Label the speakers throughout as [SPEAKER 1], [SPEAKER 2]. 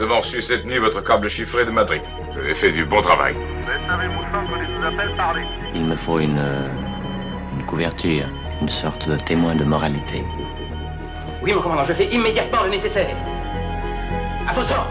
[SPEAKER 1] avons reçu cette nuit votre câble chiffré de Madrid. Vous avez fait du bon travail.
[SPEAKER 2] Il me faut une couverture, une sorte de témoin de moralité.
[SPEAKER 3] Oui, mon commandant, je fais immédiatement le nécessaire. À vos ordres.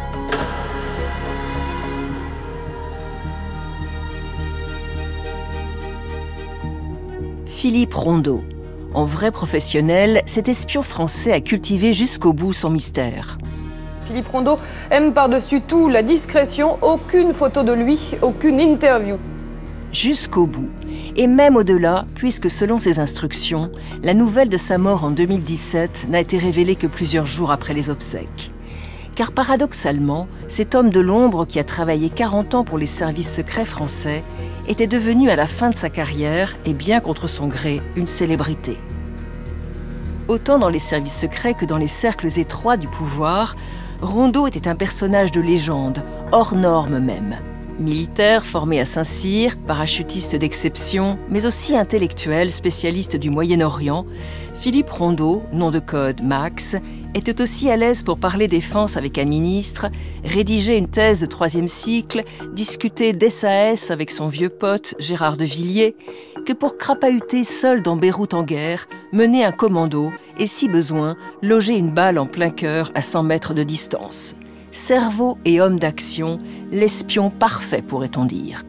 [SPEAKER 4] Philippe Rondeau. En vrai professionnel, cet espion français a cultivé jusqu'au bout son mystère.
[SPEAKER 5] Philippe Rondeau aime par-dessus tout la discrétion, aucune photo de lui, aucune interview.
[SPEAKER 4] Jusqu'au bout. Et même au-delà, puisque selon ses instructions, la nouvelle de sa mort en 2017 n'a été révélée que plusieurs jours après les obsèques. Car paradoxalement, cet homme de l'ombre qui a travaillé 40 ans pour les services secrets français était devenu à la fin de sa carrière, et bien contre son gré, une célébrité. Autant dans les services secrets que dans les cercles étroits du pouvoir, Rondeau était un personnage de légende, hors norme même. Militaire formé à Saint-Cyr, parachutiste d'exception, mais aussi intellectuel spécialiste du Moyen-Orient, Philippe Rondeau, nom de code Max, était aussi à l'aise pour parler défense avec un ministre, rédiger une thèse de 3e cycle, discuter d'SAS avec son vieux pote Gérard de Villiers, que pour crapahuter seul dans Beyrouth en guerre, mener un commando et, si besoin, loger une balle en plein cœur à 100 mètres de distance. Cerveau et homme d'action, l'espion parfait, pourrait-on dire.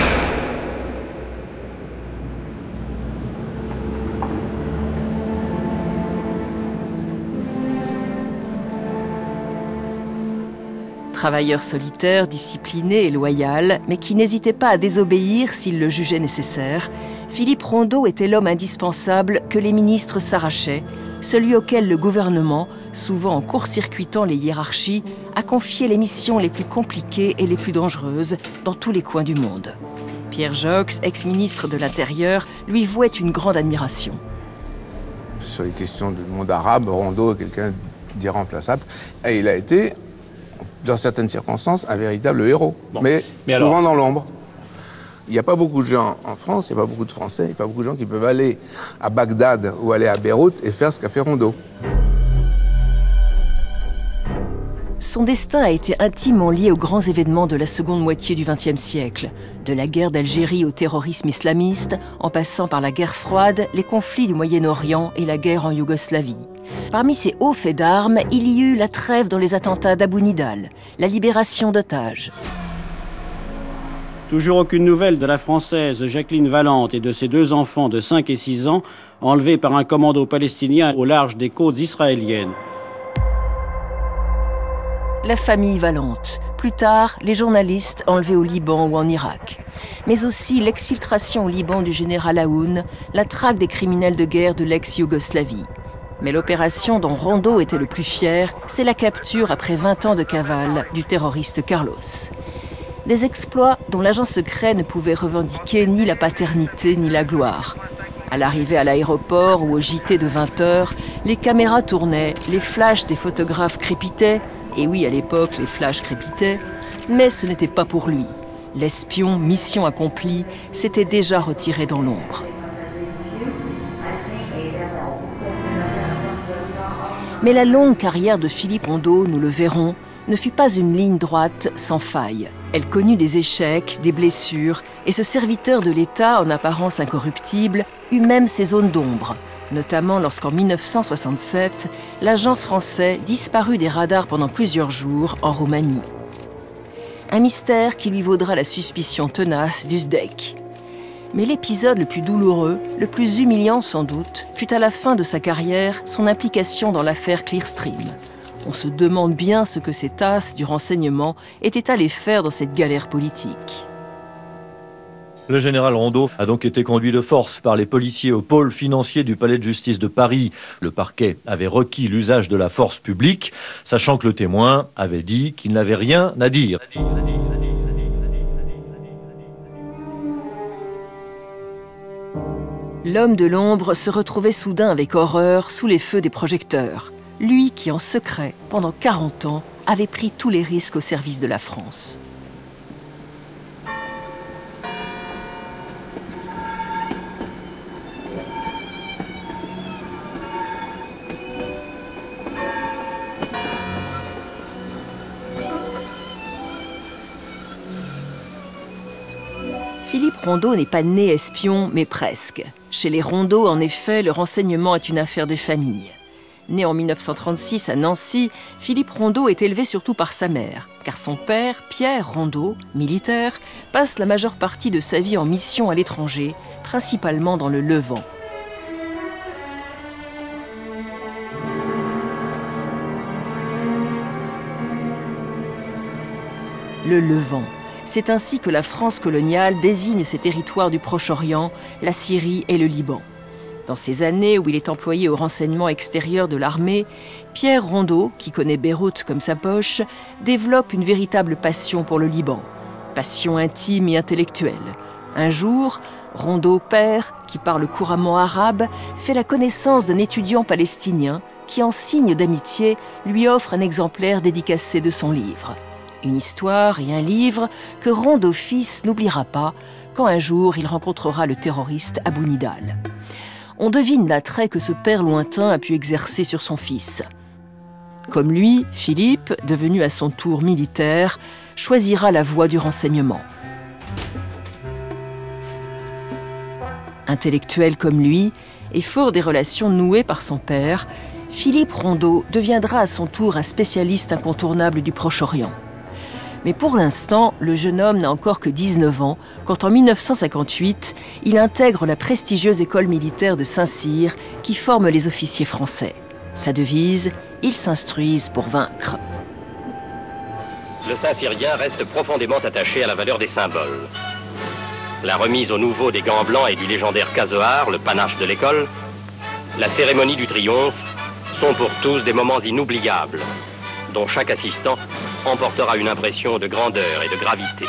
[SPEAKER 4] Travailleur solitaire, discipliné et loyal, mais qui n'hésitait pas à désobéir s'il le jugeait nécessaire, Philippe Rondeau était l'homme indispensable que les ministres s'arrachaient, celui auquel le gouvernement, souvent en court-circuitant les hiérarchies, a confié les missions les plus compliquées et les plus dangereuses dans tous les coins du monde. Pierre Joxe, ex-ministre de l'Intérieur, lui vouait une grande admiration.
[SPEAKER 6] Sur les questions du monde arabe, Rondeau est quelqu'un d'irremplaçable. Et il a été, dans certaines circonstances, un véritable héros. Bon. Mais souvent alors... dans l'ombre. Il n'y a pas beaucoup de gens en France, il n'y a pas beaucoup de Français, il n'y a pas beaucoup de gens qui peuvent aller à Bagdad ou aller à Beyrouth et faire ce qu'a fait Rondeau.
[SPEAKER 4] Son destin a été intimement lié aux grands événements de la seconde moitié du XXe siècle. De la guerre d'Algérie au terrorisme islamiste, en passant par la guerre froide, les conflits du Moyen-Orient et la guerre en Yougoslavie. Parmi ces hauts faits d'armes, il y eut la trêve dans les attentats d'Abou Nidal, la libération d'otages.
[SPEAKER 7] Toujours aucune nouvelle de la Française Jacqueline Valente et de ses 2 enfants de 5 et 6 ans, enlevés par un commando palestinien au large des côtes israéliennes.
[SPEAKER 4] La famille Valente, plus tard les journalistes enlevés au Liban ou en Irak, mais aussi l'exfiltration au Liban du général Aoun, la traque des criminels de guerre de l'ex-Yougoslavie. Mais l'opération dont Rondeau était le plus fier, c'est la capture après 20 ans de cavale du terroriste Carlos. Des exploits dont l'agent secret ne pouvait revendiquer ni la paternité ni la gloire. À l'arrivée à l'aéroport ou au JT de 20h, les caméras tournaient, les flashs des photographes crépitaient. Et oui, à l'époque, les flashs crépitaient. Mais ce n'était pas pour lui. L'espion, mission accomplie, s'était déjà retiré dans l'ombre. Mais la longue carrière de Philippe Rondeau, nous le verrons, ne fut pas une ligne droite sans faille. Elle connut des échecs, des blessures, et ce serviteur de l'État, en apparence incorruptible, eut même ses zones d'ombre, notamment lorsqu'en 1967, l'agent français disparut des radars pendant plusieurs jours en Roumanie. Un mystère qui lui vaudra la suspicion tenace du SDEC. Mais l'épisode le plus douloureux, le plus humiliant sans doute, fut à la fin de sa carrière son implication dans l'affaire Clearstream. On se demande bien ce que ces tasses du renseignement étaient allées faire dans cette galère politique.
[SPEAKER 8] Le général Rondeau a donc été conduit de force par les policiers au pôle financier du palais de justice de Paris. Le parquet avait requis l'usage de la force publique, sachant que le témoin avait dit qu'il n'avait rien à dire.
[SPEAKER 4] L'homme de l'ombre se retrouvait soudain avec horreur sous les feux des projecteurs. Lui qui, en secret, pendant 40 ans, avait pris tous les risques au service de la France. Rondeau n'est pas né espion, mais presque. Chez les Rondeau, en effet, le renseignement est une affaire de famille. Né en 1936 à Nancy, Philippe Rondeau est élevé surtout par sa mère, car son père, Pierre Rondeau, militaire, passe la majeure partie de sa vie en mission à l'étranger, principalement dans le Levant. Le Levant. C'est ainsi que la France coloniale désigne ces territoires du Proche-Orient, la Syrie et le Liban. Dans ces années où il est employé au renseignement extérieur de l'armée, Pierre Rondeau, qui connaît Beyrouth comme sa poche, développe une véritable passion pour le Liban. Passion intime et intellectuelle. Un jour, Rondeau père, qui parle couramment arabe, fait la connaissance d'un étudiant palestinien qui, en signe d'amitié, lui offre un exemplaire dédicacé de son livre. Une histoire et un livre que Rondeau fils n'oubliera pas quand un jour il rencontrera le terroriste Abou Nidal. On devine l'attrait que ce père lointain a pu exercer sur son fils. Comme lui, Philippe, devenu à son tour militaire, choisira la voie du renseignement. Intellectuel comme lui, et fort des relations nouées par son père, Philippe Rondeau deviendra à son tour un spécialiste incontournable du Proche-Orient. Mais pour l'instant, le jeune homme n'a encore que 19 ans, quand en 1958, il intègre la prestigieuse école militaire de Saint-Cyr, qui forme les officiers français. Sa devise, ils s'instruisent pour vaincre.
[SPEAKER 9] Le Saint-Cyrien reste profondément attaché à la valeur des symboles. La remise au nouveau des gants blancs et du légendaire casoar, le panache de l'école, la cérémonie du triomphe, sont pour tous des moments inoubliables, dont chaque assistant emportera une impression de grandeur et de gravité.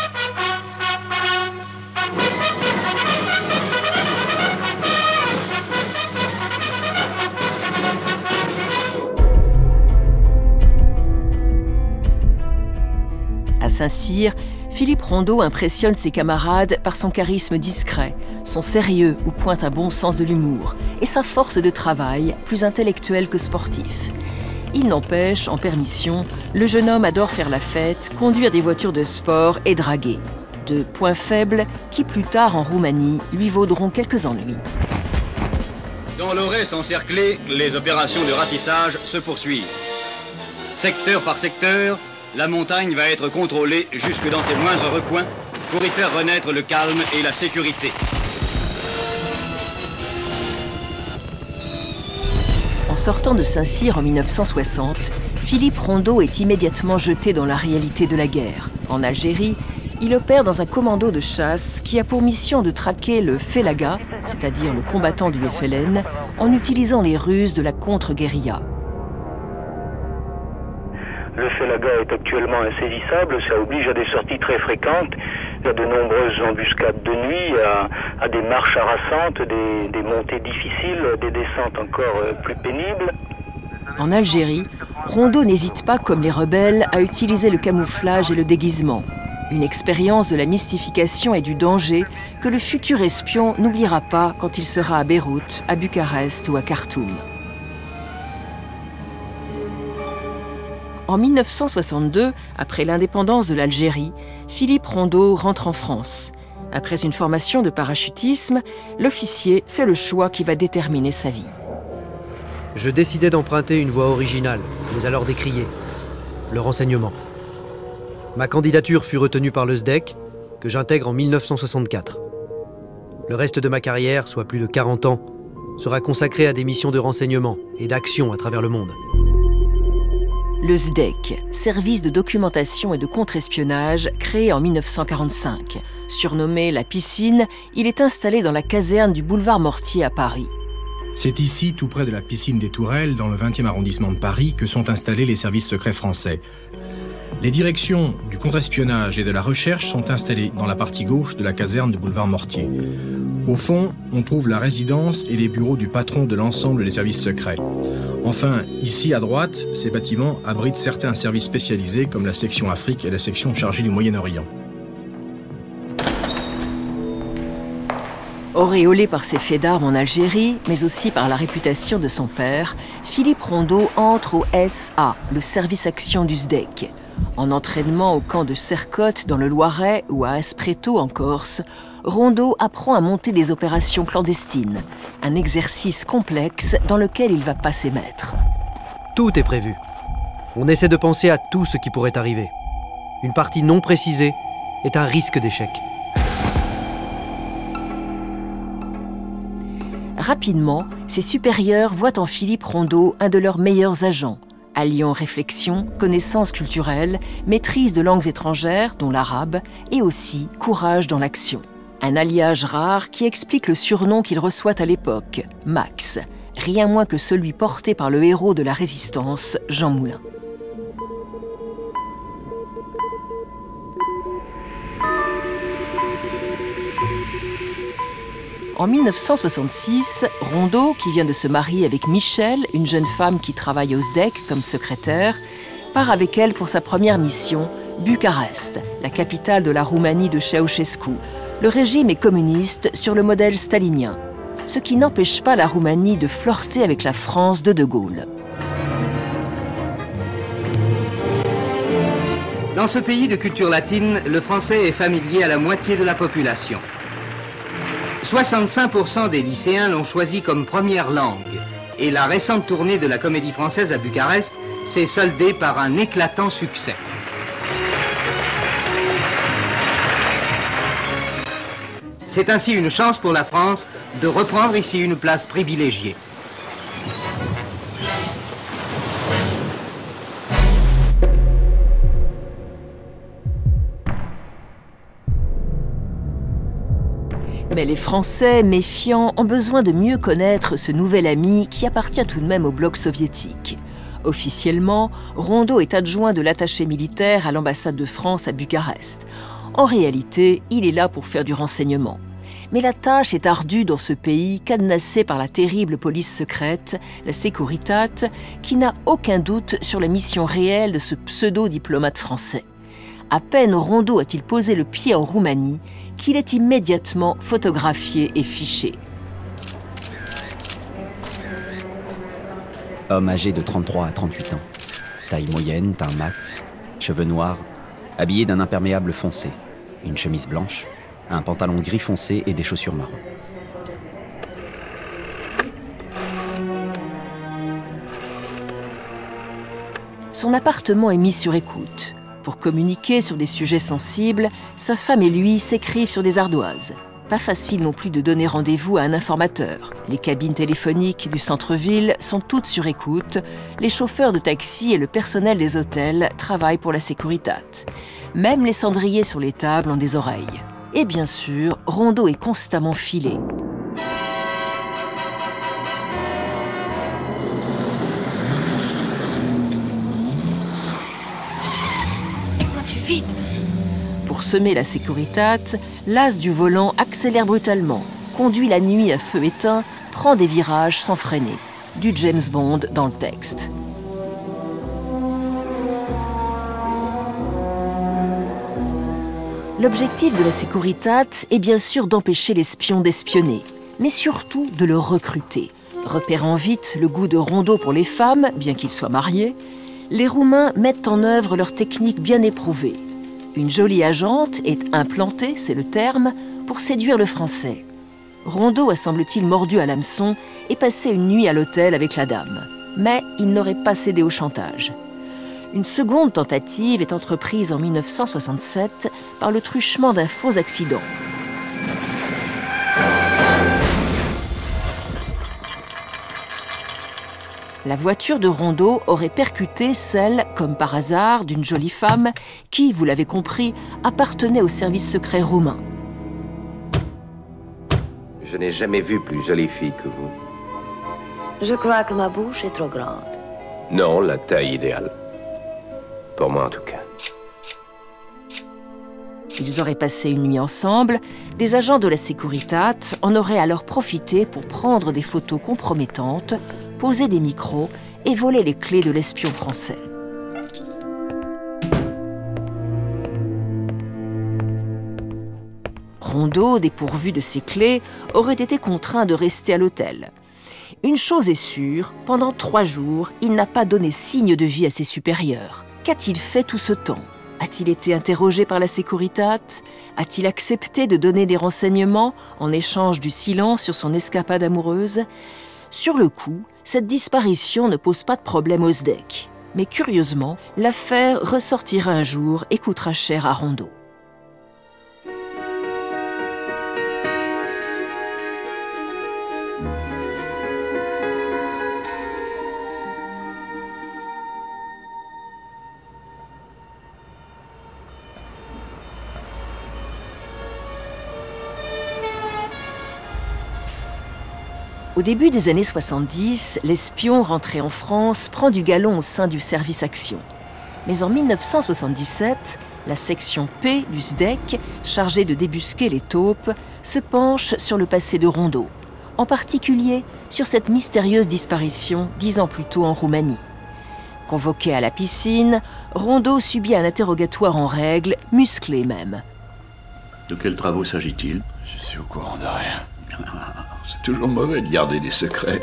[SPEAKER 4] À Saint-Cyr, Philippe Rondeau impressionne ses camarades par son charisme discret, son sérieux où pointe un bon sens de l'humour et sa force de travail, plus intellectuelle que sportif. Il n'empêche, en permission, le jeune homme adore faire la fête, conduire des voitures de sport et draguer. Deux points faibles qui, plus tard en Roumanie, lui vaudront quelques ennuis.
[SPEAKER 10] Dans l'Aurès encerclé, les opérations de ratissage se poursuivent. Secteur par secteur, la montagne va être contrôlée jusque dans ses moindres recoins pour y faire renaître le calme et la sécurité.
[SPEAKER 4] En sortant de Saint-Cyr en 1960, Philippe Rondeau est immédiatement jeté dans la réalité de la guerre. En Algérie, il opère dans un commando de chasse qui a pour mission de traquer le Félaga, c'est-à-dire le combattant du FLN, en utilisant les ruses de la contre-guérilla.
[SPEAKER 11] Le Félaga est actuellement insaisissable, ça oblige à des sorties très fréquentes, à de nombreuses embuscades de nuit, à des marches harassantes, des montées difficiles, des descentes encore plus pénibles.
[SPEAKER 4] En Algérie, Rondeau n'hésite pas, comme les rebelles, à utiliser le camouflage et le déguisement. Une expérience de la mystification et du danger que le futur espion n'oubliera pas quand il sera à Beyrouth, à Bucarest ou à Khartoum. En 1962, après l'indépendance de l'Algérie, Philippe Rondeau rentre en France. Après une formation de parachutisme, l'officier fait le choix qui va déterminer sa vie.
[SPEAKER 12] Je décidai d'emprunter une voie originale, mais alors décriée, le renseignement. Ma candidature fut retenue par le SDEC, que j'intègre en 1964. Le reste de ma carrière, soit plus de 40 ans, sera consacré à des missions de renseignement et d'action à travers le monde.
[SPEAKER 4] Le SDEC, service de documentation et de contre-espionnage, créé en 1945. Surnommé la Piscine, il est installé dans la caserne du boulevard Mortier à Paris.
[SPEAKER 13] C'est ici, tout près de la piscine des Tourelles, dans le 20e arrondissement de Paris, que sont installés les services secrets français. Les directions du contre-espionnage et de la recherche sont installées dans la partie gauche de la caserne du boulevard Mortier. Au fond, on trouve la résidence et les bureaux du patron de l'ensemble des services secrets. Enfin, ici à droite, ces bâtiments abritent certains services spécialisés comme la section Afrique et la section chargée du Moyen-Orient.
[SPEAKER 4] Auréolé par ses faits d'armes en Algérie, mais aussi par la réputation de son père, Philippe Rondeau entre au SA, le service action du SDEC. En entraînement au camp de Sercotte dans le Loiret ou à Aspreto en Corse, Rondeau apprend à monter des opérations clandestines, un exercice complexe dans lequel il va passer maître.
[SPEAKER 12] Tout est prévu. On essaie de penser à tout ce qui pourrait arriver. Une partie non précisée est un risque d'échec.
[SPEAKER 4] Rapidement, ses supérieurs voient en Philippe Rondeau un de leurs meilleurs agents, alliant réflexion, connaissances culturelles, maîtrise de langues étrangères, dont l'arabe, et aussi courage dans l'action. Un alliage rare qui explique le surnom qu'il reçoit à l'époque, Max, rien moins que celui porté par le héros de la Résistance, Jean Moulin. En 1966, Rondeau, qui vient de se marier avec Michel, une jeune femme qui travaille au SDEC comme secrétaire, part avec elle pour sa première mission, Bucarest, la capitale de la Roumanie de Ceausescu. Le régime est communiste sur le modèle stalinien, ce qui n'empêche pas la Roumanie de flirter avec la France de De Gaulle.
[SPEAKER 3] Dans ce pays de culture latine, le français est familier à la moitié de la population. 65% des lycéens l'ont choisi comme première langue. Et la récente tournée de la Comédie Française à Bucarest s'est soldée par un éclatant succès. C'est ainsi une chance pour la France de reprendre ici une place privilégiée.
[SPEAKER 4] Mais les Français, méfiants, ont besoin de mieux connaître ce nouvel ami qui appartient tout de même au bloc soviétique. Officiellement, Rondeau est adjoint de l'attaché militaire à l'ambassade de France à Bucarest. En réalité, il est là pour faire du renseignement. Mais la tâche est ardue dans ce pays cadenassé par la terrible police secrète, la Securitate, qui n'a aucun doute sur la mission réelle de ce pseudo-diplomate français. À peine Rondeau a-t-il posé le pied en Roumanie qu'il est immédiatement photographié et fiché.
[SPEAKER 14] Homme âgé de 33 à 38 ans, taille moyenne, teint mat, cheveux noirs, habillé d'un imperméable foncé, une chemise blanche, un pantalon gris foncé et des chaussures marron.
[SPEAKER 4] Son appartement est mis sur écoute. Pour communiquer sur des sujets sensibles, sa femme et lui s'écrivent sur des ardoises. Pas facile non plus de donner rendez-vous à un informateur. Les cabines téléphoniques du centre-ville sont toutes sur écoute. Les chauffeurs de taxi et le personnel des hôtels travaillent pour la Securitate. Même les cendriers sur les tables ont des oreilles. Et bien sûr, Rondeau est constamment filé. Pour semer la Securitate, l'as du volant accélère brutalement, conduit la nuit à feu éteint, prend des virages sans freiner. Du James Bond dans le texte. L'objectif de la Securitate est bien sûr d'empêcher l'espion d'espionner, mais surtout de le recruter. Repérant vite le goût de Rondeau pour les femmes, bien qu'il soit marié, les Roumains mettent en œuvre leur technique bien éprouvée. Une jolie agente est implantée, c'est le terme, pour séduire le Français. Rondeau a, semble-t-il, mordu à l'hameçon et passé une nuit à l'hôtel avec la dame. Mais il n'aurait pas cédé au chantage. Une seconde tentative est entreprise en 1967 par le truchement d'un faux accident. La voiture de Rondeau aurait percuté celle, comme par hasard, d'une jolie femme qui, vous l'avez compris, appartenait au service secret roumain.
[SPEAKER 15] Je n'ai jamais vu plus jolie fille que vous.
[SPEAKER 16] Je crois que ma bouche est trop grande.
[SPEAKER 15] Non, la taille idéale. Pour moi en tout cas.
[SPEAKER 4] Ils auraient passé une nuit ensemble. Des agents de la Securitate en auraient alors profité pour prendre des photos compromettantes, poser des micros et voler les clés de l'espion français. Rondeau, dépourvu de ses clés, aurait été contraint de rester à l'hôtel. Une chose est sûre, pendant 3 jours, il n'a pas donné signe de vie à ses supérieurs. Qu'a-t-il fait tout ce temps? A-t-il été interrogé par la Securitate? A-t-il accepté de donner des renseignements en échange du silence sur son escapade amoureuse? Sur le coup, cette disparition ne pose pas de problème au SDEC. Mais curieusement, l'affaire ressortira un jour et coûtera cher à Rondeau. Au début des années 70, l'espion rentré en France prend du galon au sein du service Action. Mais en 1977, la section P du SDEC, chargée de débusquer les taupes, se penche sur le passé de Rondeau, en particulier sur cette mystérieuse disparition 10 ans plus tôt en Roumanie. Convoqué à la piscine, Rondeau subit un interrogatoire en règle, musclé même.
[SPEAKER 17] De quels travaux s'agit-il? Je suis au courant de rien. C'est toujours mauvais de garder des secrets.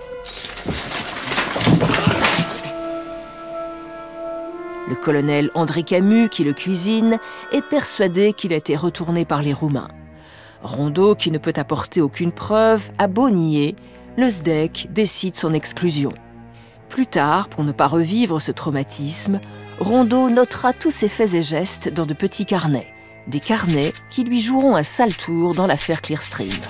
[SPEAKER 4] Le colonel André Camus, qui le cuisine, est persuadé qu'il a été retourné par les Roumains. Rondeau, qui ne peut apporter aucune preuve, a beau nier, le SDEC décide son exclusion. Plus tard, pour ne pas revivre ce traumatisme, Rondeau notera tous ses faits et gestes dans de petits carnets. Des carnets qui lui joueront un sale tour dans l'affaire Clearstream.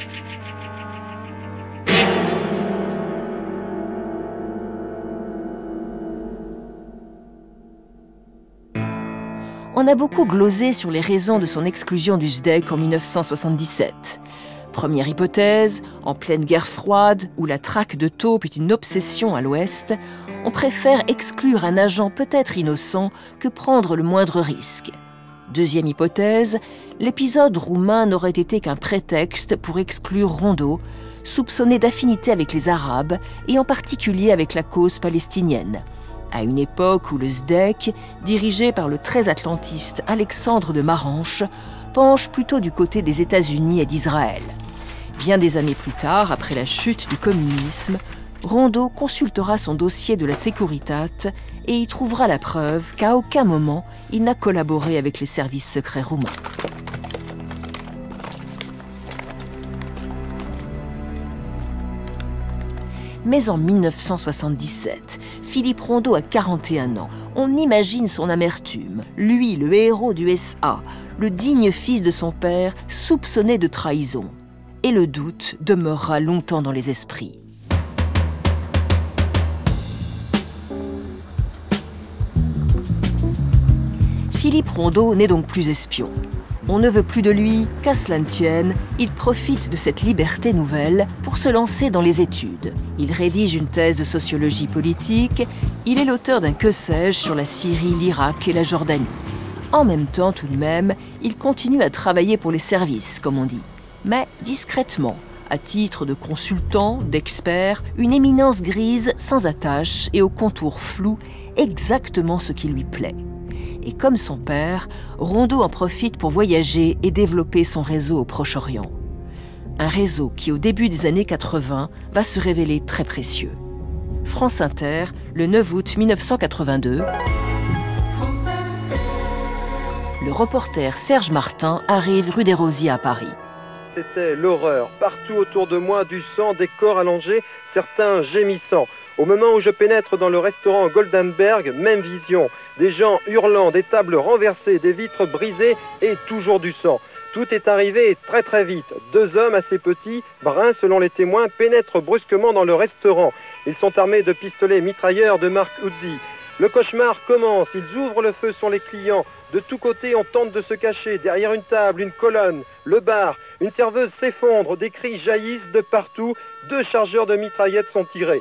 [SPEAKER 4] On a beaucoup glosé sur les raisons de son exclusion du SDEC en 1977. Première hypothèse, en pleine guerre froide, où la traque de taupes est une obsession à l'Ouest, on préfère exclure un agent peut-être innocent que prendre le moindre risque. Deuxième hypothèse, l'épisode roumain n'aurait été qu'un prétexte pour exclure Rondeau, soupçonné d'affinité avec les Arabes et en particulier avec la cause palestinienne. À une époque où le SDEC, dirigé par le très atlantiste Alexandre de Maranche, penche plutôt du côté des États-Unis et d'Israël. Bien des années plus tard, après la chute du communisme, Rondeau consultera son dossier de la Securitate et y trouvera la preuve qu'à aucun moment il n'a collaboré avec les services secrets roumains. Mais en 1977, Philippe Rondeau a 41 ans. On imagine son amertume. Lui, le héros du SA, le digne fils de son père, soupçonné de trahison. Et le doute demeurera longtemps dans les esprits. Philippe Rondeau n'est donc plus espion. On ne veut plus de lui, qu'à cela ne tienne, il profite de cette liberté nouvelle pour se lancer dans les études. Il rédige une thèse de sociologie politique, il est l'auteur d'un que sais-je sur la Syrie, l'Irak et la Jordanie. En même temps, tout de même, il continue à travailler pour les services, comme on dit. Mais discrètement, à titre de consultant, d'expert, une éminence grise, sans attache et au contour flou, exactement ce qui lui plaît. Et comme son père, Rondeau en profite pour voyager et développer son réseau au Proche-Orient. Un réseau qui, au début des années 80, va se révéler très précieux. France Inter, le 9 août 1982. Le reporter Serge Martin arrive rue des Rosiers à Paris.
[SPEAKER 18] C'était l'horreur. Partout autour de moi, du sang, des corps allongés, certains gémissant. Au moment où je pénètre dans le restaurant Goldenberg, même vision. Des gens hurlant, des tables renversées, des vitres brisées et toujours du sang. Tout est arrivé très très vite. 2 hommes assez petits, bruns selon les témoins, pénètrent brusquement dans le restaurant. Ils sont armés de pistolets mitrailleurs de marque Uzi. Le cauchemar commence, ils ouvrent le feu sur les clients. De tous côtés, on tente de se cacher. Derrière une table, une colonne, le bar. Une serveuse s'effondre, des cris jaillissent de partout. 2 chargeurs de mitraillettes sont tirés.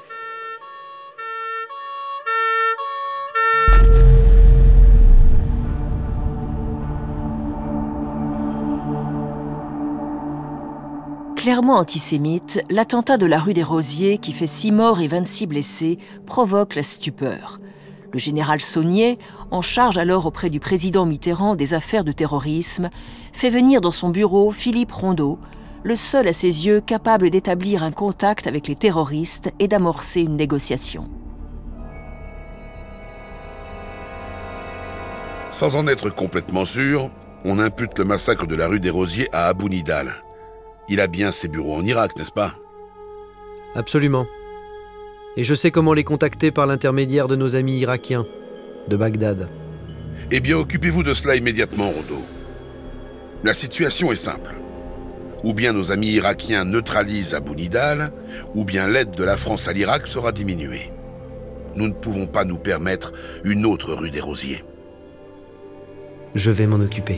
[SPEAKER 4] Clairement antisémite, l'attentat de la rue des Rosiers, qui fait 6 morts et 26 blessés, provoque la stupeur. Le général Saunier, en charge alors auprès du président Mitterrand des affaires de terrorisme, fait venir dans son bureau Philippe Rondeau, le seul à ses yeux capable d'établir un contact avec les terroristes et d'amorcer une négociation.
[SPEAKER 19] Sans en être complètement sûr, on impute le massacre de la rue des Rosiers à Abou Nidal. Il a bien ses bureaux en Irak, n'est-ce pas?
[SPEAKER 12] Absolument. Et je sais comment les contacter par l'intermédiaire de nos amis irakiens, de Bagdad.
[SPEAKER 19] Eh bien, occupez-vous de cela immédiatement, Rondeau. La situation est simple. Ou bien nos amis irakiens neutralisent Abou Nidal, ou bien l'aide de la France à l'Irak sera diminuée. Nous ne pouvons pas nous permettre une autre rue des Rosiers.
[SPEAKER 12] Je vais m'en occuper.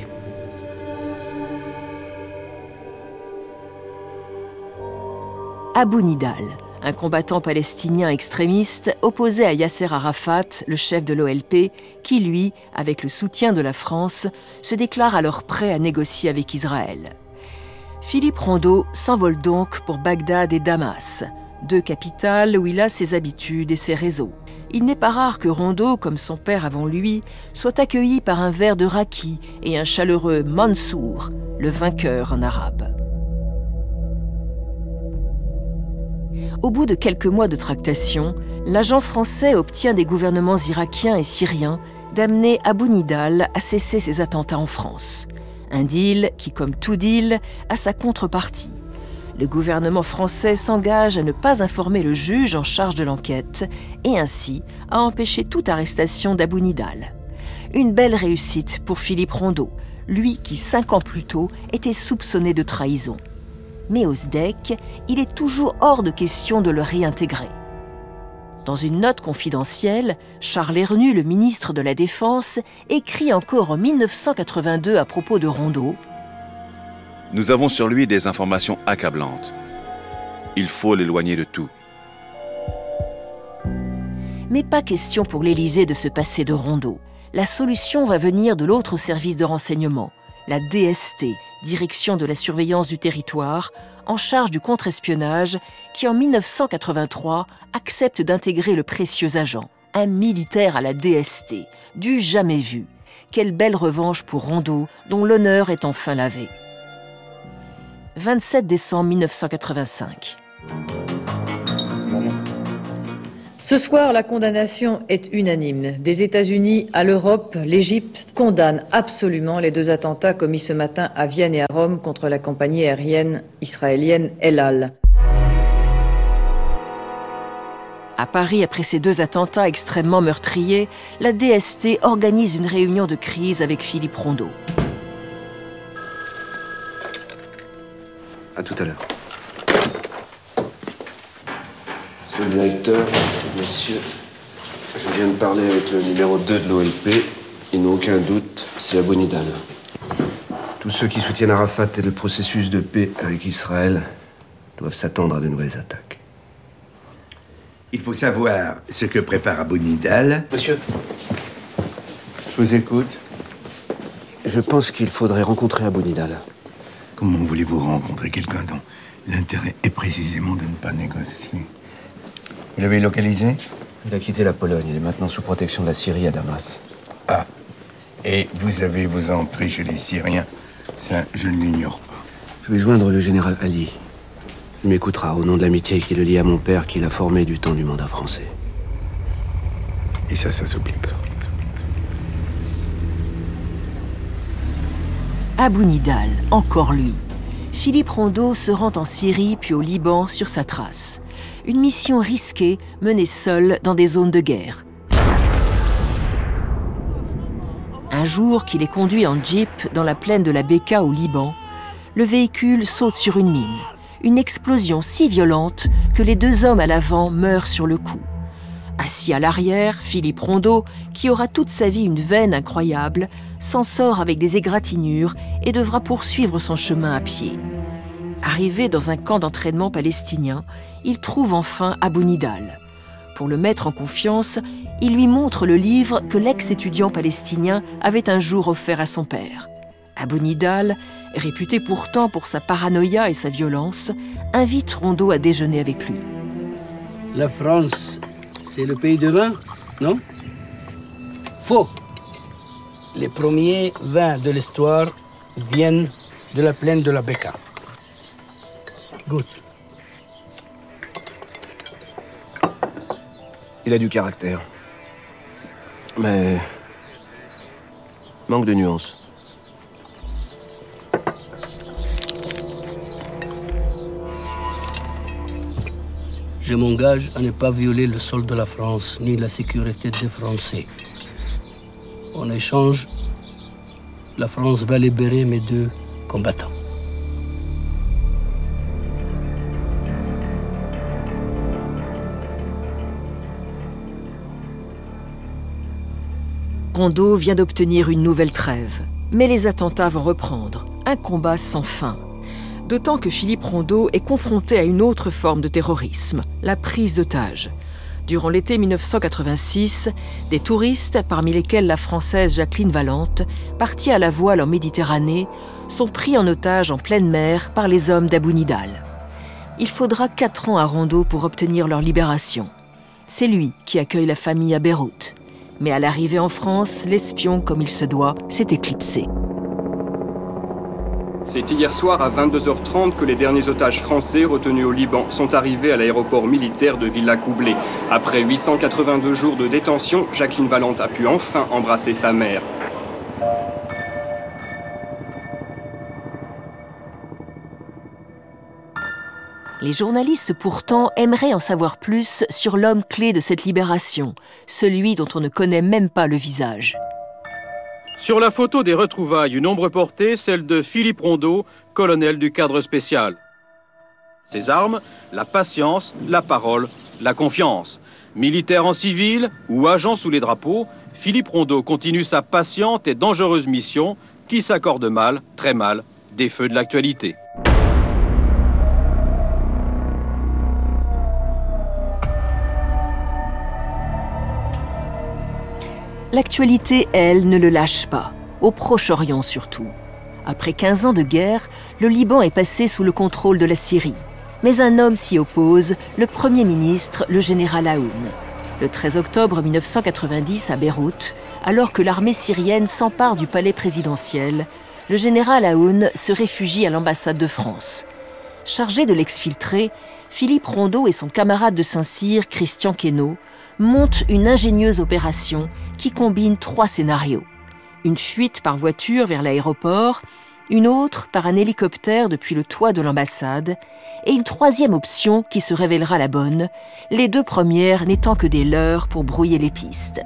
[SPEAKER 4] Abou Nidal, un combattant palestinien extrémiste opposé à Yasser Arafat, le chef de l'OLP, qui lui, avec le soutien de la France, se déclare alors prêt à négocier avec Israël. Philippe Rondeau s'envole donc pour Bagdad et Damas, deux capitales où il a ses habitudes et ses réseaux. Il n'est pas rare que Rondeau, comme son père avant lui, soit accueilli par un verre de raki et un chaleureux Mansour, le vainqueur en arabe. Au bout de quelques mois de tractation, l'agent français obtient des gouvernements irakiens et syriens d'amener Abou Nidal à cesser ses attentats en France. Un deal qui, comme tout deal, a sa contrepartie. Le gouvernement français s'engage à ne pas informer le juge en charge de l'enquête et ainsi à empêcher toute arrestation d'Abou Nidal. Une belle réussite pour Philippe Rondeau, lui qui 5 ans plus tôt était soupçonné de trahison. Mais au SDEC, il est toujours hors de question de le réintégrer. Dans une note confidentielle, Charles Hernu, le ministre de la Défense, écrit encore en 1982 à propos de Rondeau:
[SPEAKER 20] Nous avons sur lui des informations accablantes. Il faut l'éloigner de tout.
[SPEAKER 4] Mais pas question pour l'Élysée de se passer de Rondeau. La solution va venir de l'autre service de renseignement, la DST, Direction de la surveillance du territoire, en charge du contre-espionnage, qui en 1983 accepte d'intégrer le précieux agent, un militaire à la DST, du jamais vu. Quelle belle revanche pour Rondeau, dont l'honneur est enfin lavé. 27 décembre 1985.
[SPEAKER 21] Ce soir, la condamnation est unanime. Des États-Unis à l'Europe, l'Égypte condamne absolument les 2 attentats commis ce matin à Vienne et à Rome contre la compagnie aérienne israélienne El Al.
[SPEAKER 4] À Paris, après ces 2 attentats extrêmement meurtriers, la DST organise une réunion de crise avec Philippe Rondeau.
[SPEAKER 22] À tout à l'heure. Monsieur le directeur, messieurs, je viens de parler avec le numéro 2 de l'OLP. Il n'a aucun doute, c'est Abou Nidal. Tous ceux qui soutiennent Arafat et le processus de paix avec Israël doivent s'attendre à de nouvelles attaques.
[SPEAKER 23] Il faut savoir ce que prépare Abou Nidal.
[SPEAKER 22] Monsieur, je vous écoute. Je pense qu'il faudrait rencontrer Abou Nidal.
[SPEAKER 23] Comment voulez-vous rencontrer quelqu'un dont l'intérêt est précisément de ne pas négocier? Vous l'avez localisé?
[SPEAKER 22] Il a quitté la Pologne. Il est maintenant sous protection de la Syrie à Damas.
[SPEAKER 23] Ah. Et vous avez vos entrées chez les Syriens? Ça, je ne l'ignore pas.
[SPEAKER 22] Je vais joindre le général Ali. Il m'écoutera au nom de l'amitié qui le lie à mon père, qu'il a formé du temps du mandat français.
[SPEAKER 23] Et ça s'oublie pas.
[SPEAKER 4] Abou Nidal, encore lui. Philippe Rondeau se rend en Syrie puis au Liban sur sa trace. Une mission risquée, menée seule dans des zones de guerre. Un jour qu'il est conduit en jeep dans la plaine de la Beka au Liban, le véhicule saute sur une mine. Une explosion si violente que les 2 hommes à l'avant meurent sur le coup. Assis à l'arrière, Philippe Rondeau, qui aura toute sa vie une veine incroyable, s'en sort avec des égratignures et devra poursuivre son chemin à pied. Arrivé dans un camp d'entraînement palestinien, il trouve enfin Abou Nidal. Pour le mettre en confiance, il lui montre le livre que l'ex-étudiant palestinien avait un jour offert à son père. Abou Nidal, réputé pourtant pour sa paranoïa et sa violence, invite Rondeau à déjeuner avec lui.
[SPEAKER 24] La France, c'est le pays de vin, non? Faux. Les premiers vins de l'histoire viennent de la plaine de la Beka. Goûte.
[SPEAKER 22] Il a du caractère. Mais Manque de nuances.
[SPEAKER 24] Je m'engage à ne pas violer le sol de la France, ni la sécurité des Français. En échange, la France va libérer mes 2 combattants.
[SPEAKER 4] Rondeau vient d'obtenir une nouvelle trêve, mais les attentats vont reprendre, un combat sans fin. D'autant que Philippe Rondeau est confronté à une autre forme de terrorisme, la prise d'otages. Durant l'été 1986, des touristes, parmi lesquels la Française Jacqueline Valente, partie à la voile en Méditerranée, sont pris en otage en pleine mer par les hommes d'Abou Nidal. Il faudra 4 ans à Rondeau pour obtenir leur libération. C'est lui qui accueille la famille à Beyrouth. Mais à l'arrivée en France, l'espion, comme il se doit, s'est éclipsé.
[SPEAKER 1] C'est hier soir à 22h30 que les derniers otages français retenus au Liban sont arrivés à l'aéroport militaire de Villacoublay. Après 882 jours de détention, Jacqueline Valente a pu enfin embrasser sa mère.
[SPEAKER 4] Les journalistes pourtant aimeraient en savoir plus sur l'homme clé de cette libération, celui dont on ne connaît même pas le visage.
[SPEAKER 2] Sur la photo des retrouvailles, une ombre portée, celle de Philippe Rondeau, colonel du cadre spécial. Ses armes, la patience, la parole, la confiance. Militaire en civil ou agent sous les drapeaux, Philippe Rondeau continue sa patiente et dangereuse mission qui s'accorde mal, très mal, des feux de l'actualité.
[SPEAKER 4] L'actualité, elle, ne le lâche pas, au Proche-Orient surtout. Après 15 ans de guerre, le Liban est passé sous le contrôle de la Syrie. Mais un homme s'y oppose, le Premier ministre, le général Aoun. Le 13 octobre 1990, à Beyrouth, alors que l'armée syrienne s'empare du palais présidentiel, le général Aoun se réfugie à l'ambassade de France. Chargé de l'exfiltrer, Philippe Rondeau et son camarade de Saint-Cyr, Christian Queneau, montent une ingénieuse opération qui combine 3 scénarios. Une fuite par voiture vers l'aéroport, une autre par un hélicoptère depuis le toit de l'ambassade, et une 3e option qui se révélera la bonne, les 2 premières n'étant que des leurres pour brouiller les pistes.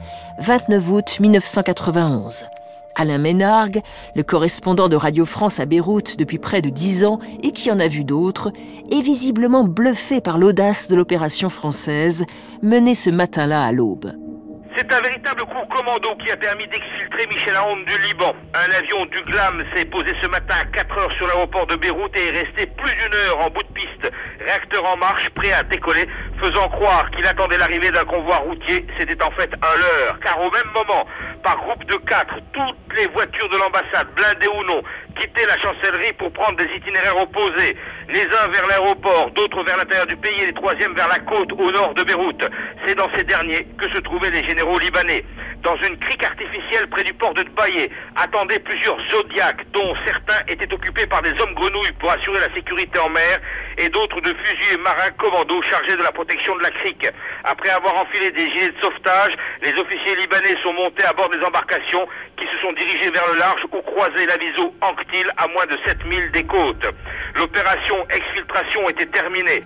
[SPEAKER 4] 29 août 1991. Alain Ménargue, le correspondant de Radio France à Beyrouth depuis près de 10 ans et qui en a vu d'autres, est visiblement bluffé par l'audace de l'opération française menée ce matin-là à l'aube.
[SPEAKER 5] C'est un véritable coup commando qui a permis d'exfiltrer Michel Aoun du Liban. Un avion du GLAM s'est posé ce matin à 4 heures sur l'aéroport de Beyrouth et est resté plus d'1 heure en bout de piste. Réacteur en marche, prêt à décoller, faisant croire qu'il attendait l'arrivée d'un convoi routier. C'était en fait un leurre, car au même moment, par groupe de 4, toutes les voitures de l'ambassade, blindées ou non, quittaient la chancellerie pour prendre des itinéraires opposés. Les uns vers l'aéroport, d'autres vers l'intérieur du pays et les 3e vers la côte au nord de Beyrouth. C'est dans ces derniers que se trouvaient les généraux libanais. Dans une crique artificielle près du port de Tbaïé, attendaient plusieurs Zodiacs, dont certains étaient occupés par des hommes grenouilles pour assurer la sécurité en mer, et d'autres de fusiliers marins commandos chargés de la protection de la crique. Après avoir enfilé des gilets de sauvetage, les officiers libanais sont montés à bord des embarcations qui se sont dirigées vers le large ou croisé l'aviso Anctil à moins de 7000 des côtes. L'opération exfiltration était terminée.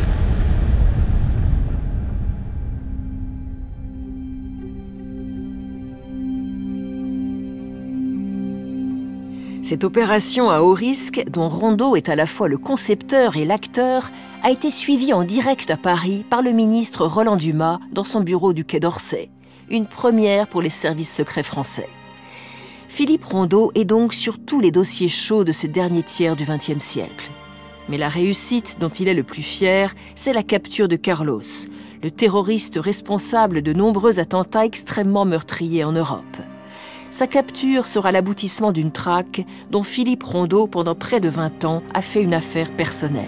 [SPEAKER 4] Cette opération à haut risque, dont Rondeau est à la fois le concepteur et l'acteur, a été suivie en direct à Paris par le ministre Roland Dumas dans son bureau du Quai d'Orsay. Une première pour les services secrets français. Philippe Rondeau est donc sur tous les dossiers chauds de ce dernier tiers du XXe siècle. Mais la réussite dont il est le plus fier, c'est la capture de Carlos, le terroriste responsable de nombreux attentats extrêmement meurtriers en Europe. Sa capture sera l'aboutissement d'une traque dont Philippe Rondeau, pendant près de 20 ans, a fait une affaire personnelle.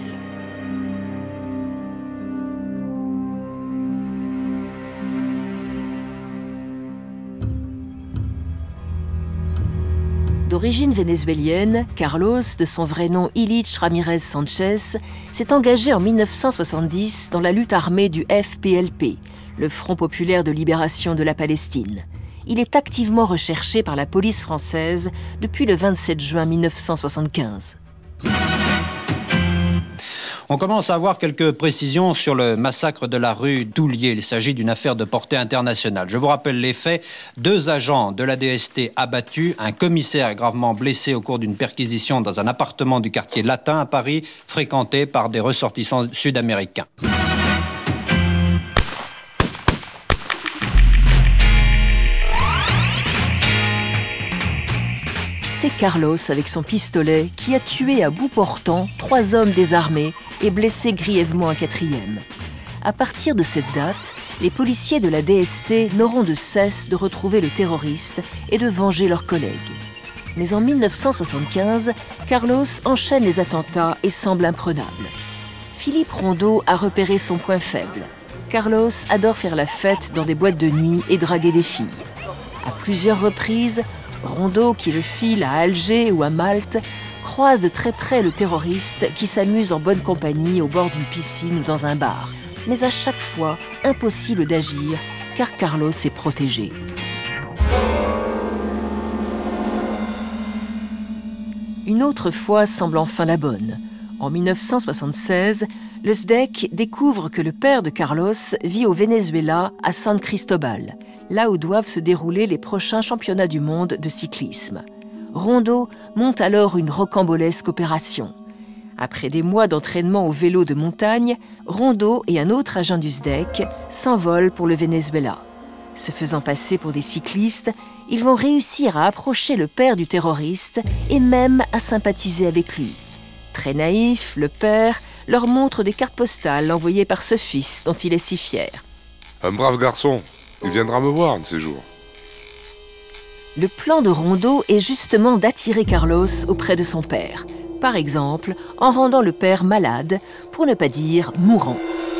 [SPEAKER 4] D'origine vénézuélienne, Carlos, de son vrai nom Ilich Ramirez Sanchez, s'est engagé en 1970 dans la lutte armée du FPLP, le Front populaire de libération de la Palestine. il est activement recherché par la police française depuis le 27 juin 1975.
[SPEAKER 6] On commence à avoir quelques précisions sur le massacre de la rue Doulier. Il s'agit d'une affaire de portée internationale. Je vous rappelle les faits. 2 agents de la DST abattus, un commissaire gravement blessé au cours d'une perquisition dans un appartement du quartier Latin à Paris, fréquenté par des ressortissants sud-américains.
[SPEAKER 4] C'est Carlos, avec son pistolet, qui a tué à bout portant 3 hommes désarmés et blessé grièvement un 4e. À partir de cette date, les policiers de la DST n'auront de cesse de retrouver le terroriste et de venger leurs collègues. Mais en 1975, Carlos enchaîne les attentats et semble imprenable. Philippe Rondeau a repéré son point faible. Carlos adore faire la fête dans des boîtes de nuit et draguer des filles. À plusieurs reprises, Rondeau, qui le file à Alger ou à Malte, croise de très près le terroriste qui s'amuse en bonne compagnie au bord d'une piscine ou dans un bar. Mais à chaque fois, impossible d'agir, car Carlos est protégé. Une autre fois semble enfin la bonne. En 1976, le SDEC découvre que le père de Carlos vit au Venezuela, à San Cristobal, là où doivent se dérouler les prochains championnats du monde de cyclisme. Rondeau monte alors une rocambolesque opération. Après des mois d'entraînement au vélo de montagne, Rondeau et un autre agent du SDEC s'envolent pour le Venezuela. Se faisant passer pour des cyclistes, ils vont réussir à approcher le père du terroriste et même à sympathiser avec lui. Très naïf, le père leur montre des cartes postales envoyées par ce fils dont il est si fier.
[SPEAKER 7] Un brave garçon, il viendra me voir un de ces jours.
[SPEAKER 4] Le plan de Rondeau est justement d'attirer Carlos auprès de son père. Par exemple, en rendant le père malade, pour ne pas dire mourant.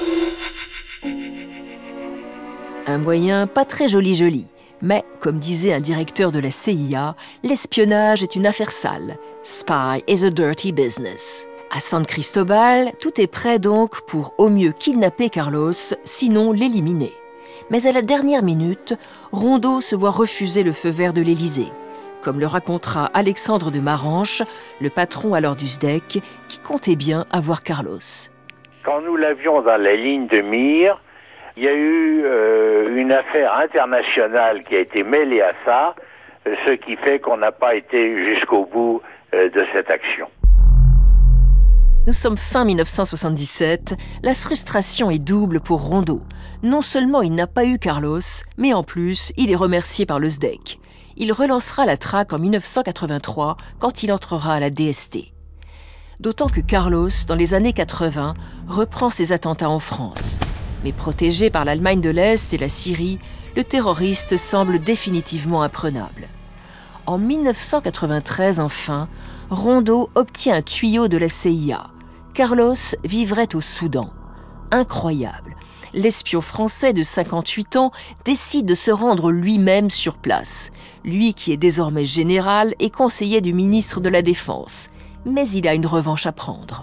[SPEAKER 4] Un moyen pas très joli, mais, comme disait un directeur de la CIA, l'espionnage est une affaire sale. Spy is a dirty business. À San Cristobal, tout est prêt donc pour au mieux kidnapper Carlos, sinon l'éliminer. Mais à la dernière minute, Rondeau se voit refuser le feu vert de l'Élysée, comme le racontera Alexandre de Maranche, le patron alors du SDEC, qui comptait bien avoir Carlos.
[SPEAKER 8] Quand nous l'avions dans la ligne de mire, il y a eu une affaire internationale qui a été mêlée à ça, ce qui fait qu'on n'a pas été jusqu'au bout de cette action.
[SPEAKER 4] Nous sommes fin 1977, la frustration est double pour Rondeau. Non seulement il n'a pas eu Carlos, mais en plus, il est remercié par le SDEC. Il relancera la traque en 1983, quand il entrera à la DST. D'autant que Carlos, dans les années 80, reprend ses attentats en France. Mais protégé par l'Allemagne de l'Est et la Syrie, le terroriste semble définitivement imprenable. En 1993, enfin, Rondeau obtient un tuyau de la CIA. Carlos vivrait au Soudan. Incroyable. L'espion français de 58 ans décide de se rendre lui-même sur place. Lui qui est désormais général et conseiller du ministre de la Défense. Mais il a une revanche à prendre.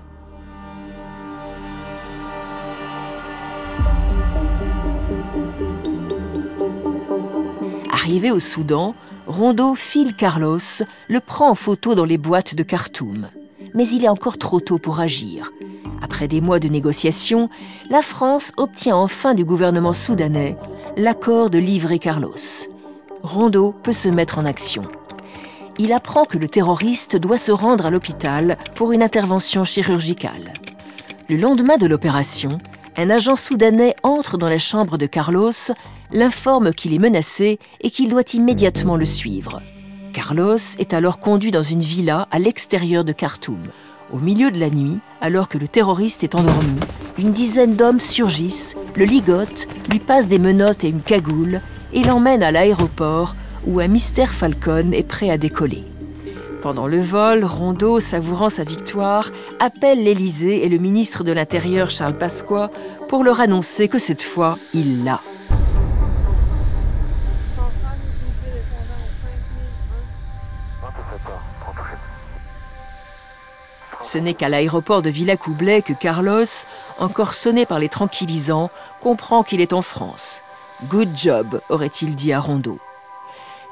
[SPEAKER 4] Arrivé au Soudan, Rondeau file Carlos, le prend en photo dans les boîtes de Khartoum. Mais il est encore trop tôt pour agir. Après des mois de négociations, la France obtient enfin du gouvernement soudanais l'accord de livrer Carlos. Rondeau peut se mettre en action. Il apprend que le terroriste doit se rendre à l'hôpital pour une intervention chirurgicale. Le lendemain de l'opération, un agent soudanais entre dans la chambre de Carlos, l'informe qu'il est menacé et qu'il doit immédiatement le suivre. Carlos est alors conduit dans une villa à l'extérieur de Khartoum. Au milieu de la nuit, alors que le terroriste est endormi, une dizaine d'hommes surgissent, le ligotent, lui passent des menottes et une cagoule et l'emmènent à l'aéroport où un Mystère Falcon est prêt à décoller. Pendant le vol, Rondeau, savourant sa victoire, appelle l'Élysée et le ministre de l'Intérieur Charles Pasqua pour leur annoncer que cette fois, il l'a. Ce n'est qu'à l'aéroport de Villacoublay que Carlos, encore sonné par les tranquillisants, comprend qu'il est en France. « Good job », aurait-il dit à Rondeau.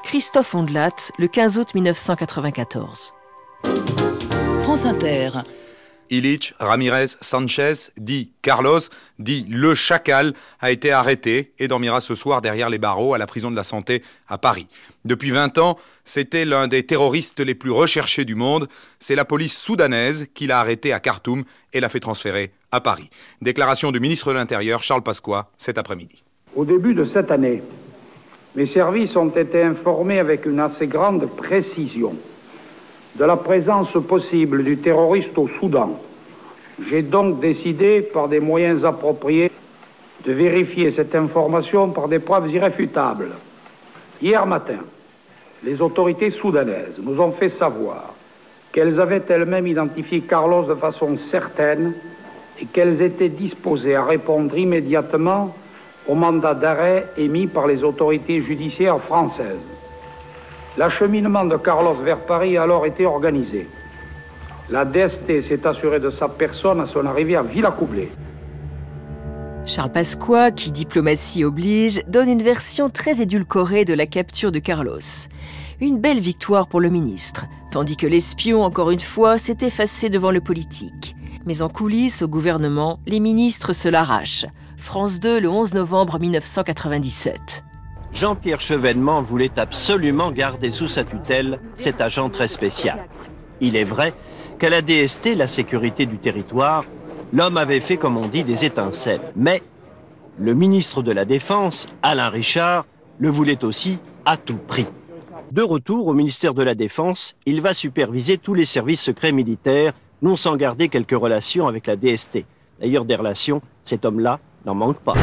[SPEAKER 4] Christophe Ondelat, le 15 août 1994.
[SPEAKER 9] France Inter.
[SPEAKER 10] Illich Ramirez Sanchez, dit Carlos, dit le Chacal, a été arrêté et dormira ce soir derrière les barreaux à la prison de la Santé à Paris. Depuis 20 ans, c'était l'un des terroristes les plus recherchés du monde. C'est la police soudanaise qui l'a arrêté à Khartoum et l'a fait transférer à Paris. Déclaration du ministre de l'Intérieur, Charles Pasqua, cet après-midi.
[SPEAKER 11] Au début de cette année, mes services ont été informés avec une assez grande précision de la présence possible du terroriste au Soudan. J'ai donc décidé, par des moyens appropriés, de vérifier cette information par des preuves irréfutables. Hier matin, les autorités soudanaises nous ont fait savoir qu'elles avaient elles-mêmes identifié Carlos de façon certaine et qu'elles étaient disposées à répondre immédiatement au mandat d'arrêt émis par les autorités judiciaires françaises. L'acheminement de Carlos vers Paris a alors été organisé. La DST s'est assurée de sa personne à son arrivée à Villacoublay.
[SPEAKER 4] Charles Pasqua, qui diplomatie oblige, donne une version très édulcorée de la capture de Carlos. Une belle victoire pour le ministre, tandis que l'espion, encore une fois, s'est effacé devant le politique. Mais en coulisses, au gouvernement, les ministres se l'arrachent. France 2, le 11 novembre 1997.
[SPEAKER 13] Jean-Pierre Chevènement voulait absolument garder sous sa tutelle cet agent très spécial. Il est vrai qu'à la DST, la sécurité du territoire, l'homme avait fait, comme on dit, des étincelles. Mais le ministre de la Défense, Alain Richard, le voulait aussi à tout prix. De retour au ministère de la Défense, il va superviser tous les services secrets militaires, non sans garder quelques relations avec la DST. D'ailleurs, des relations, cet homme-là n'en manque pas.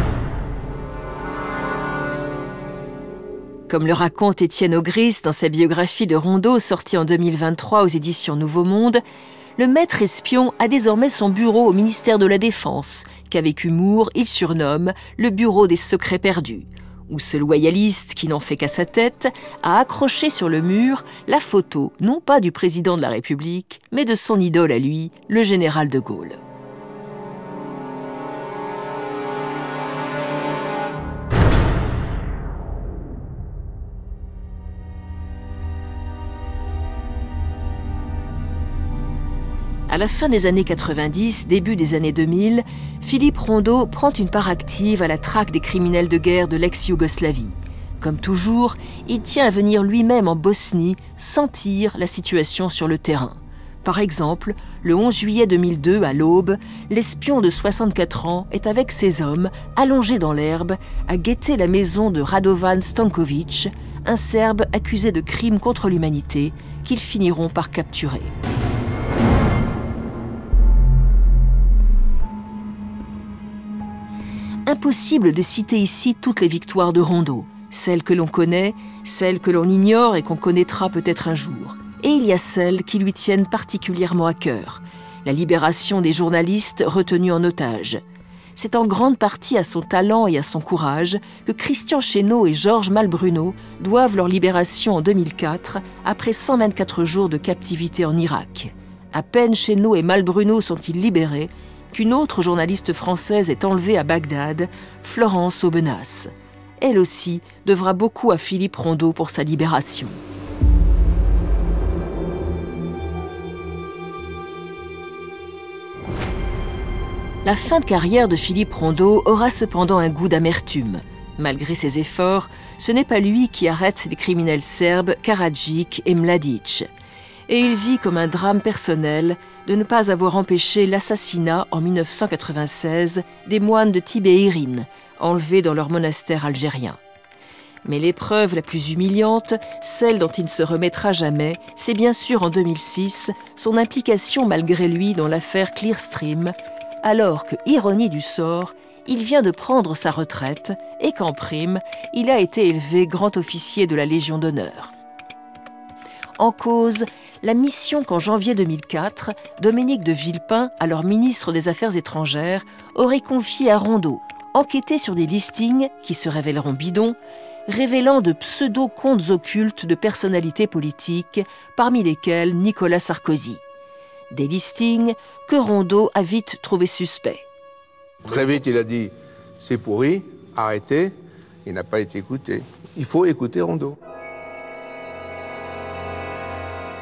[SPEAKER 4] Comme le raconte Étienne Augris dans sa biographie de Rondeau sortie en 2023 aux éditions Nouveau Monde, le maître espion a désormais son bureau au ministère de la Défense, qu'avec humour il surnomme le bureau des secrets perdus, où ce loyaliste qui n'en fait qu'à sa tête a accroché sur le mur la photo non pas du président de la République, mais de son idole à lui, le général de Gaulle. À la fin des années 90, début des années 2000, Philippe Rondeau prend une part active à la traque des criminels de guerre de l'ex-Yougoslavie. Comme toujours, il tient à venir lui-même en Bosnie sentir la situation sur le terrain. Par exemple, le 11 juillet 2002, à l'aube, l'espion de 64 ans est avec ses hommes, allongés dans l'herbe, à guetter la maison de Radovan Stankovic, un Serbe accusé de crimes contre l'humanité, qu'ils finiront par capturer. Impossible de citer ici toutes les victoires de Rondeau, celles que l'on connaît, celles que l'on ignore et qu'on connaîtra peut-être un jour. Et il y a celles qui lui tiennent particulièrement à cœur, la libération des journalistes retenus en otage. C'est en grande partie à son talent et à son courage que Christian Chesneau et Georges Malbruno doivent leur libération en 2004, après 124 jours de captivité en Irak. À peine Chesneau et Malbruno sont-ils libérés qu'une autre journaliste française est enlevée à Bagdad, Florence Aubenas. Elle aussi devra beaucoup à Philippe Rondeau pour sa libération. La fin de carrière de Philippe Rondeau aura cependant un goût d'amertume. Malgré ses efforts, ce n'est pas lui qui arrête les criminels serbes Karadzic et Mladic. Et il vit comme un drame personnel de ne pas avoir empêché l'assassinat en 1996 des moines de Tibet-Irin, enlevés dans leur monastère algérien. Mais l'épreuve la plus humiliante, celle dont il ne se remettra jamais, c'est bien sûr en 2006 son implication malgré lui dans l'affaire Clearstream, alors que, ironie du sort, il vient de prendre sa retraite et qu'en prime, il a été élevé grand officier de la Légion d'honneur. En cause, la mission qu'en janvier 2004, Dominique de Villepin, alors ministre des Affaires étrangères, aurait confiée à Rondeau, enquêter sur des listings qui se révéleront bidons, révélant de pseudo-comptes occultes de personnalités politiques, parmi lesquels Nicolas Sarkozy. Des listings que Rondeau a vite trouvé suspects.
[SPEAKER 25] Très vite, il a dit « c'est pourri, arrêtez », il n'a pas été écouté. Il faut écouter Rondeau.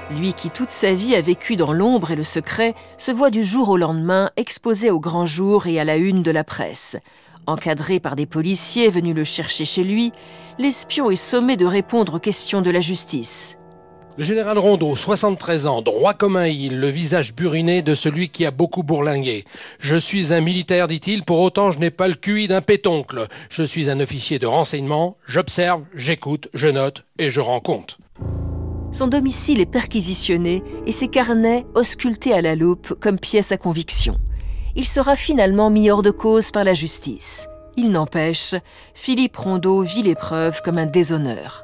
[SPEAKER 4] Lui qui toute sa vie a vécu dans l'ombre et le secret, se voit du jour au lendemain exposé au grand jour et à la une de la presse. Encadré par des policiers venus le chercher chez lui, l'espion est sommé de répondre aux questions de la justice.
[SPEAKER 3] Le général Rondeau, 73 ans, droit comme un île, le visage buriné de celui qui a beaucoup bourlingué. Je suis un militaire, dit-il, pour autant je n'ai pas le QI d'un pétoncle. Je suis un officier de renseignement, j'observe, j'écoute, je note et je rends compte.
[SPEAKER 4] Son domicile est perquisitionné et ses carnets auscultés à la loupe comme pièce à conviction. Il sera finalement mis hors de cause par la justice. Il n'empêche, Philippe Rondeau vit l'épreuve comme un déshonneur.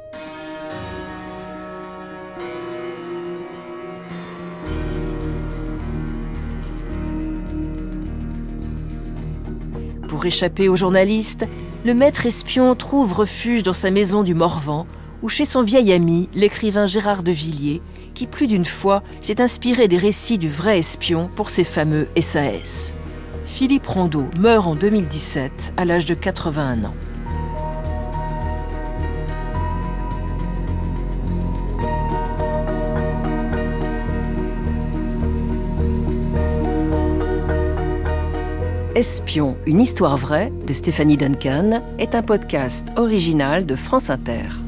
[SPEAKER 4] Pour échapper aux journalistes, le maître espion trouve refuge dans sa maison du Morvan ou chez son vieil ami, l'écrivain Gérard de Villiers, qui plus d'une fois s'est inspiré des récits du vrai espion pour ses fameux SAS. Philippe Rondeau meurt en 2017 à l'âge de 81 ans. Espion, une histoire vraie de Stéphanie Duncan est un podcast original de France Inter.